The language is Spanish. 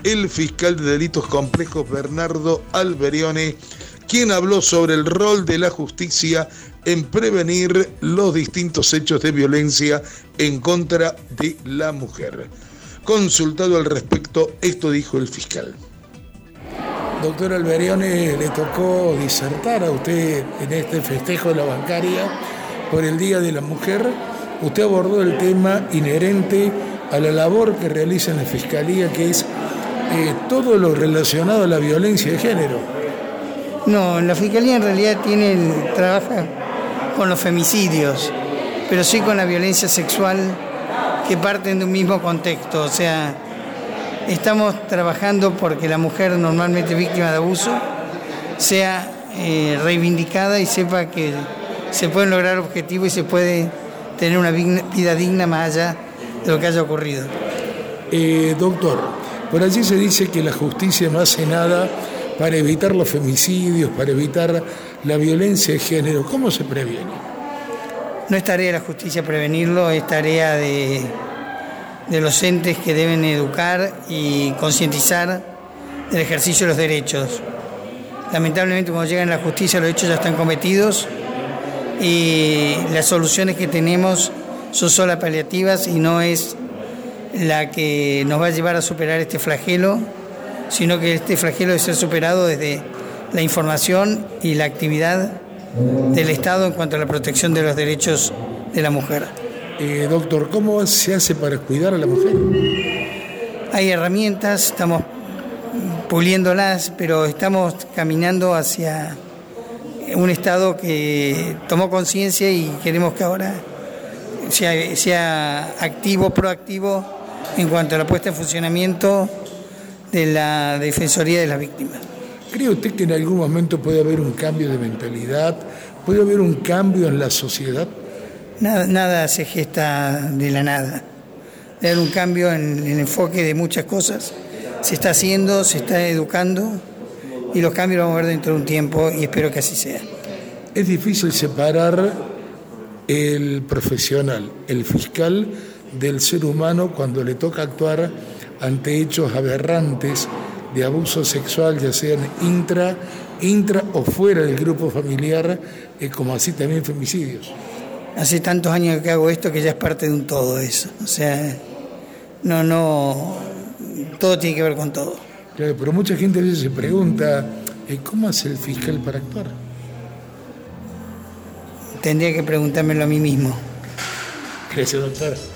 el fiscal de delitos complejos Bernardo Alberione, quien habló sobre el rol de la justicia en prevenir los distintos hechos de violencia en contra de la mujer. Consultado al respecto, esto dijo el fiscal. Doctor Alberione, le tocó disertar a usted en este festejo de la bancaria por el Día de la Mujer. Usted abordó el tema inherente a la labor que realiza en la Fiscalía, que es todo lo relacionado a la violencia de género. No, la Fiscalía en realidad trabaja con los femicidios, pero sí con la violencia sexual que parten de un mismo contexto. O sea, estamos trabajando porque la mujer normalmente víctima de abuso sea reivindicada y sepa que se pueden lograr objetivos y se puede tener una vida digna más allá de lo que haya ocurrido. Doctor, por allí se dice que la justicia no hace nada para evitar los femicidios, para evitar la violencia de género. ¿Cómo se previene? No es tarea de la justicia prevenirlo, es tarea de los entes que deben educar y concientizar del ejercicio de los derechos. Lamentablemente, cuando llegan a la justicia, los hechos ya están cometidos y las soluciones que tenemos son solo paliativas y no es la que nos va a llevar a superar este flagelo, sino que este flagelo debe ser superado desde la información y la actividad del Estado en cuanto a la protección de los derechos de la mujer. Doctor, ¿cómo se hace para cuidar a la mujer? Hay herramientas, estamos puliéndolas, pero estamos caminando hacia un Estado que tomó conciencia y queremos que ahora sea activo, proactivo en cuanto a la puesta en funcionamiento de la Defensoría de las Víctimas. ¿Cree usted que en algún momento puede haber un cambio de mentalidad? ¿Puede haber un cambio en la sociedad? Nada se gesta de la nada. Debe haber un cambio en el enfoque de muchas cosas. Se está haciendo, se está educando y los cambios los vamos a ver dentro de un tiempo y espero que así sea. Es difícil separar el profesional, el fiscal, del ser humano cuando le toca actuar ante hechos aberrantes de abuso sexual, ya sean intra o fuera del grupo familiar, como así también femicidios. Hace tantos años que hago esto que ya es parte de un todo eso. O sea, no, todo tiene que ver con todo. Claro, pero mucha gente a veces se pregunta, ¿cómo hace el fiscal para actuar? Tendría que preguntármelo a mí mismo. Gracias, doctora.